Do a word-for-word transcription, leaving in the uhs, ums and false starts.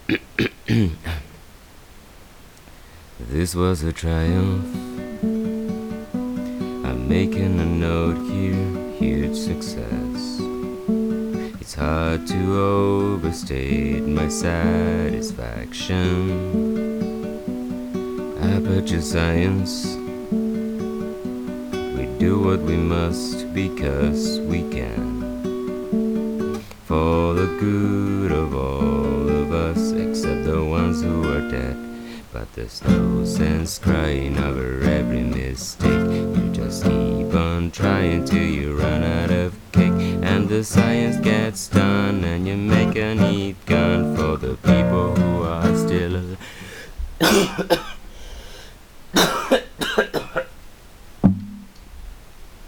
This was a triumph. I'm making a note here, huge success. It's hard to overstate my satisfaction. I purchase science. We do what we must because we can, for the good of all of us, except the ones who are dead. But there's no sense crying over every mistake. You just keep on trying till you run out of cake, and the science gets done, and you make a neat gun for the people who are still alive.